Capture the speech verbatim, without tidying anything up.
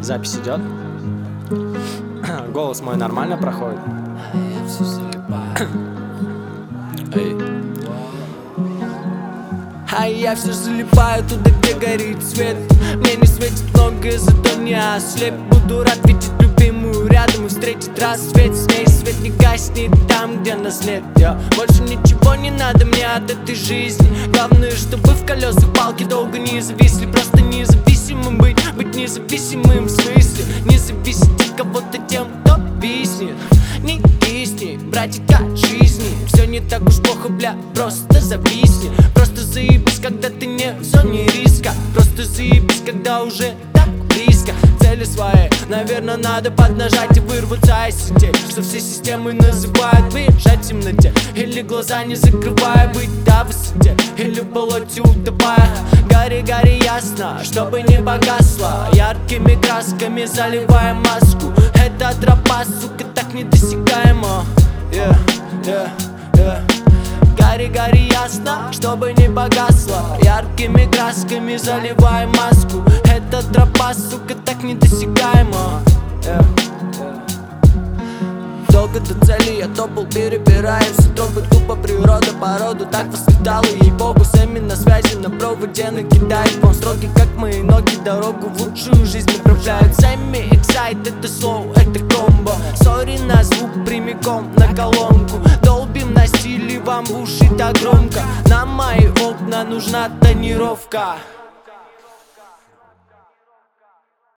Запись идет. Голос мой нормально проходит. Эй. А я все залипаю туда, где горит свет. Мне не светит многое, зато не ослеп. Буду рад видеть любимую рядом и встретить рассвет. С ней свет не гаснет там, где нас нет. Я больше ничего не надо мне от этой жизни. Главное, чтобы в колесах палки долго не зависли. Просто независимым быть, быть независимым в смысле. Не зависеть от кого-то тем, кто виснет. Не кисни, братик, от жизни. Все не так уж плохо, бля, просто зависни. Просто заебись, когда ты не в зоне риска. Просто заебись, когда уже так близко цели своей. Наверное, надо поднажать и вырваться из сетей, что все системы называют бежать в темноте. Или глаза не закрывая, быть на высоте. Или в болоте утопая. Гори, гори ясно, чтобы не погасло. Яркими красками заливая маску. Эта тропа, сука, так недосягаема. Yeah, yeah, yeah. Гори, гори ясно, чтобы не погасло. Яркими красками заливай маску. Эта тропа, сука, так недосягаема. yeah, yeah. Долго до цели я топал, перебирая все тропы. Тупо природа, породу так воспитала, ей-богу. Сами на связи, на проводе накидает вам строки, как мои ноги дорогу в лучшую жизнь направляют. Сами эксайт, это слово, это комбо. Сори на звук прямиком на колонку. Долбим на стиле, вам в уши так громко. На мои окна нужна тонировка.